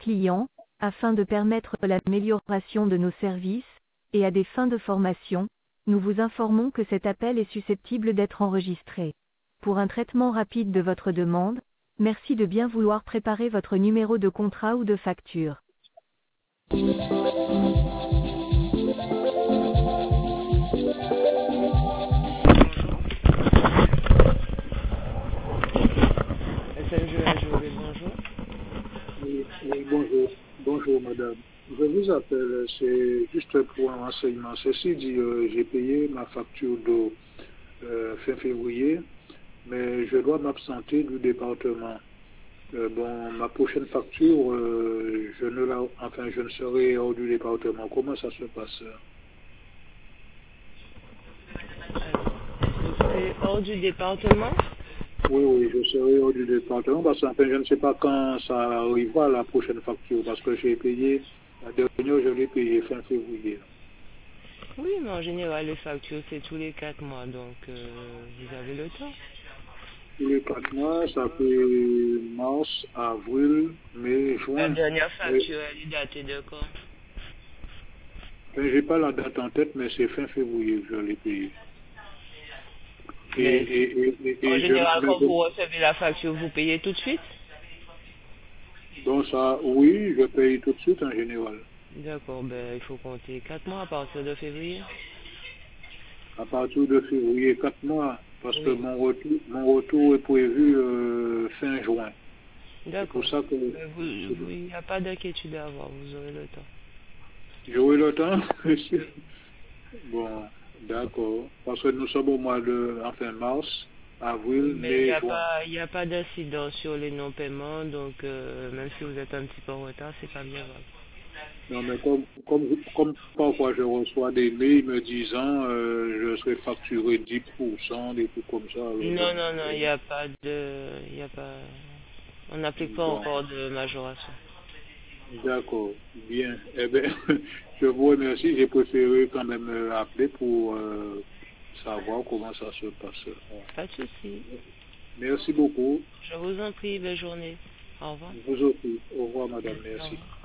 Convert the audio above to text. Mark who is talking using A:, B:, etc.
A: clients, afin de permettre l'amélioration de nos services, et à des fins de formation, nous vous informons que cet appel est susceptible d'être enregistré. Pour un traitement rapide de votre demande, merci de bien vouloir préparer votre numéro de contrat ou de facture.
B: Bonjour. Oui, bonjour. Bonjour, madame. Je vous appelle, c'est juste pour un renseignement. Ceci dit, j'ai payé ma facture d'eau fin février, mais je dois m'absenter du département. Bon, ma prochaine facture, je ne serai hors du département. Comment ça se passe?
C: C'est hors du département?
B: Oui, je serai hors du département parce que je ne sais pas quand ça arrivera la prochaine facture parce que j'ai payé, la dernière je l'ai payé fin février.
C: Oui, mais en général, les factures, c'est tous les 4 mois, donc vous avez le temps.
B: Tous les 4 mois, ça fait mars, avril, mai,
C: La
B: juin.
C: dernière facture, elle est datée de quand?
B: Je n'ai pas la date en tête, mais c'est fin février que je l'ai payé.
C: En général, quand vous recevez la facture, vous payez tout de suite?
B: Donc ça, oui, je paye tout de suite en général.
C: D'accord, il faut compter 4 mois à partir de février.
B: À partir de février, 4 mois, parce que
C: Oui.
B: mon retour est prévu fin juin. C'est pour
C: D'accord.
B: ça que...
C: Il n'y a pas d'inquiétude à avoir, vous aurez le temps.
B: J'aurai le temps, monsieur. Bon, d'accord. Parce que nous sommes au mois de mars, avril,
C: Mais
B: mai, juin.
C: il n'y a pas d'incidence sur les non-paiements, donc même si vous êtes un petit peu en retard, c'est pas bien grave.
B: Non, mais comme parfois je reçois des mails me disant je serai facturé 10%, des trucs comme ça. Alors bon,
C: Non, il n'y a pas de... On n'applique pas
B: bon,
C: encore de majoration.
B: d'accord, bien. Eh bien, je vous remercie. J'ai préféré quand même appeler pour savoir comment ça se passe.
C: Pas de souci.
B: Merci beaucoup.
C: Je vous en prie, belle journée. Au revoir.
B: Vous aussi. Au revoir, madame.
C: Au
B: Merci.
C: revoir.